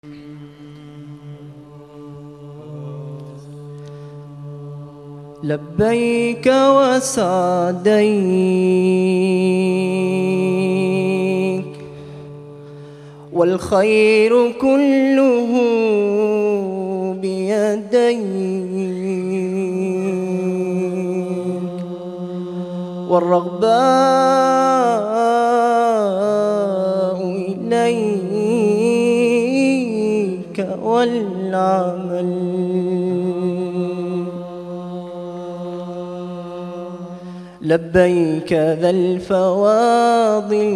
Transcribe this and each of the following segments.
لبيك وسعديك والخير كله بيديك والرغباء إليك والعمل لبيك ذا الفواضل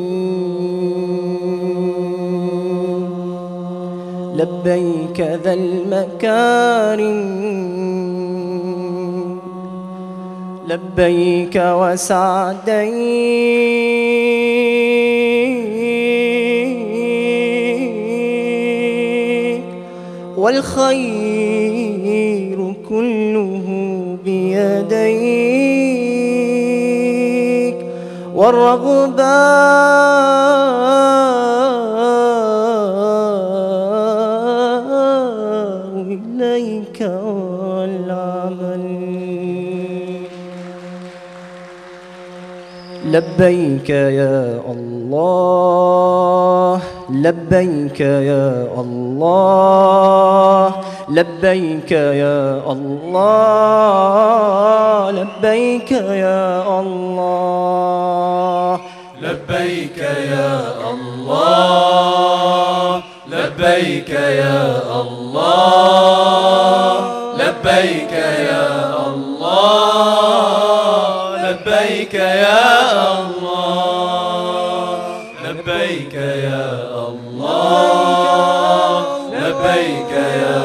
لبيك ذا المكارم لبيك وسعديك والخير كله بيديك والرغباء إليك والعمل لبيك يا الله لبيك يا الله لبيك يا الله لبيك يا الله لبيك يا الله لبيك يا الله لبيك يا الله لبيك يا الله لبيك يا الله لبيك يا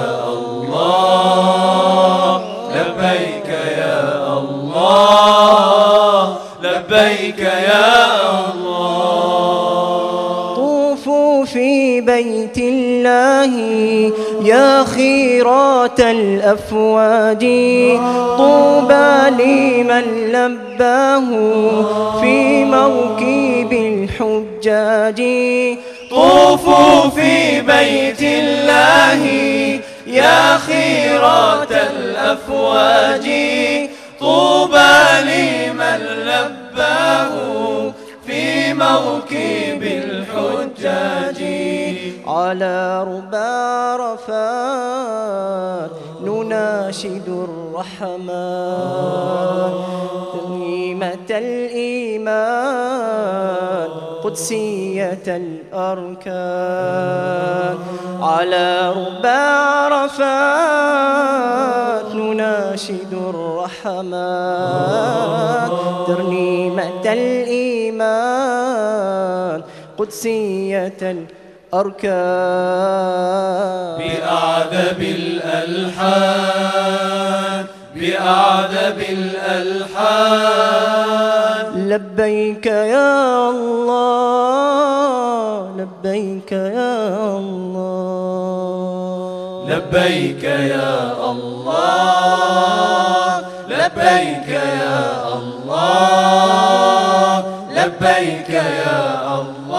الله لبيك يا الله لبيك يا الله طوفوا في بيت الله يا خيرات الأفواج طوبى لمن لباه في موكب الحجاج طوفوا في بيت الله يا خيرات الأفواج طوبى لمن لباه في موكب الحجاج على ربى رفات نناشد الرحمن تميمة الإيمان قدسية الأركان على ربى رفات نناشد الرحمن ترنيمة الإيمان قدسية الأركان بأعذب الألحان بأعذب الألحان لبيك يا الله لبيك يا الله لبيك يا الله لبيك يا الله لبيك يا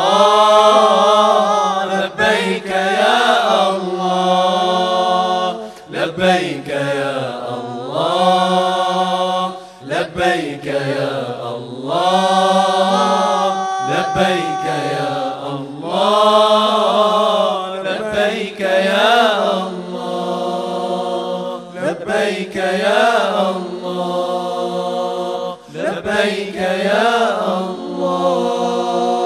الله لبيك يا الله لبيك يا الله لبيك يا الله لبيك يا الله لبيك يا الله لبيك يا الله لبيك يا الله